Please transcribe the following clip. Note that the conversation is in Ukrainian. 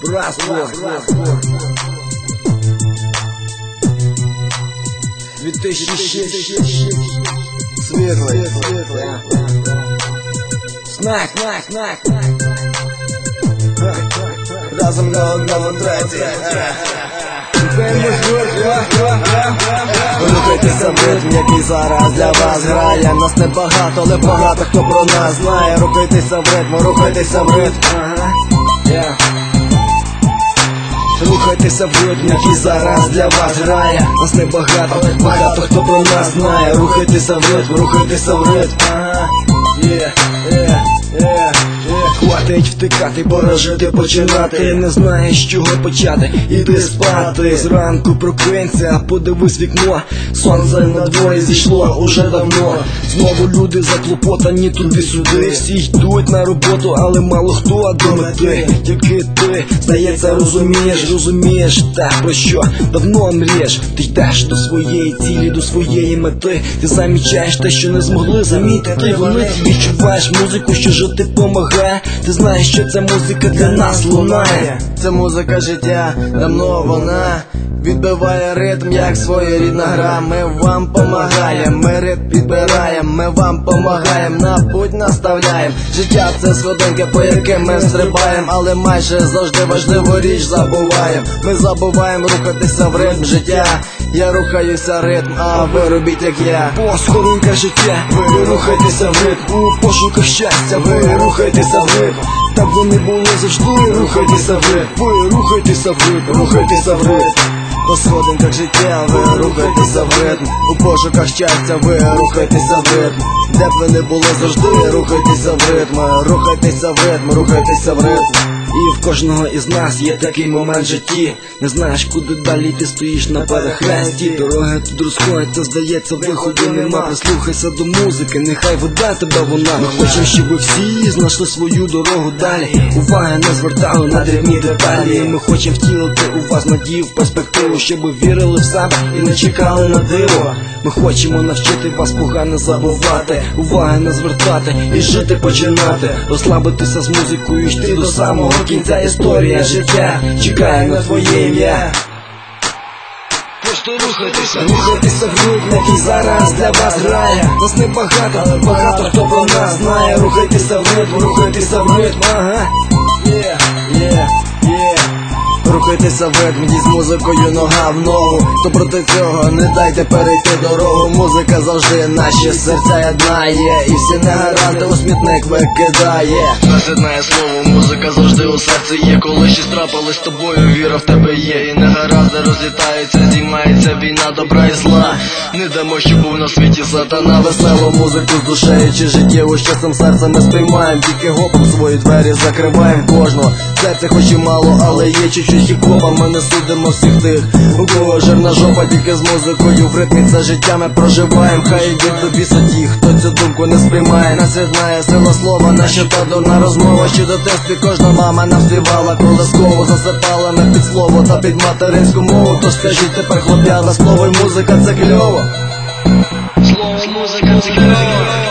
Братство 2006 Світлий Снайк разом на одному треці. Рухайтеся в ритм, який зараз для вас грає. Нас небагато, але багато хто про нас знає. Рухайтеся в ритм, рухайтеся в ритм. Рухайтеся в ритм, який зараз для вас грає. Нас небагато, але багато хто про нас знає. Рухайтеся в ритм, рухайтеся в ритм. Хватить втикати, пора жити починати. Не знаєш, з чого почати, іди спати. Зранку прокинься, подивись вікно. Сонце на дворі зійшло уже давно. Знову люди заклопотані туди-сюди. Всі йдуть на роботу, але мало хто до мети. Тільки ти, здається, розумієш те, про що давно мрієш. Ти йдеш до своєї цілі, до своєї мети. Ти замічаєш те, що не змогли замітити вони. Ти відчуваєш музику, що жити помагає. Ти знаєш, що ця музика для нас лунає. Це музика життя, давно вона відбиває ритм, як своєрідна гра. Ми вам помагаємо, ми ритм підбираємо, ми вам помагаємо, на путь наставляємо. Життя це сходинки, по яким ми стрибаємо, але майже завжди важливу річ забуваємо. Ми забуваємо рухатися в ритм життя. Я рухаюся в ритм, а ви робіть як я. По сходинках життя, ви рухайтеся в ритм. У пошуках щастя, ви рухайтеся в ритм. Так вони були завжди, рухайтеся в ритм. Ви рухайтеся в ритм, рухайтеся в ритм. По сходинках життя, ви рухайтеся в ритм. У пошуках щастя, ви рухайтеся в ритм. Де б ви не були завжди, рухайтеся в ритм. Рухайтеся в ритм, рухайтеся в ритм. І в кожного із нас є такий момент в житті. Не знаєш, куди далі ти стоїш на перехресті. Дороги тут розходяться, здається, виходу нема. Прислухайся до музики, нехай веде тебе вона. Ми хочемо, щоб ви всі знайшли свою дорогу далі. Уваги не звертали на дрібні деталі. Ми хочемо втілити у вас надію в перспективу, щоб ви вірили в себе і не чекали на диво. Ми хочемо навчити вас погано забувати, уваги не звертати і жити починати. Розслабитися з музикою і йти до самого кінця. Історія життя чекає на твоє ім'я. Просто рухайтеся в ритм, який зараз для вас грає. Нас небагато, але багато хто про нас знає. Рухайтеся в ритм, рухайтеся в ритм. Рухайтеся в ритм, з музикою нога в ногу. То проти цього не дайте перейти дорогу. Музика завжди наші серця єднає. І всі негаранти у смітник викидає. Нас єднає слово, музика завжди у серці є. Коли щось трапилось з тобою, віра в тебе є. І негаразди розлітаються, здіймається війна добра і зла. Не дамо, щоб був на світі сатана. Веселу музику з душею чи життєву, що цим серцем ми сприймаємо. Тільки гопом свої двері закриваємо кожного. Серце хоч і мало, але є чуть-чуть хіп-хопа. Ми не судимо всіх тих, у кого жирна жопа. Тільки з музикою в ритмі це життя ми проживаємо. Хай йдуть до біса ті, хто цю думку не сприймає. Нас єднає сила слова, наша та дурна розмова. Ще до дитинстві кожна мама нам співала колисково. Засипала ми під слово та під материнську мову. То скажіть тепер, хлоп'ята, слово й музика це кльово. Слово, музика це кльово.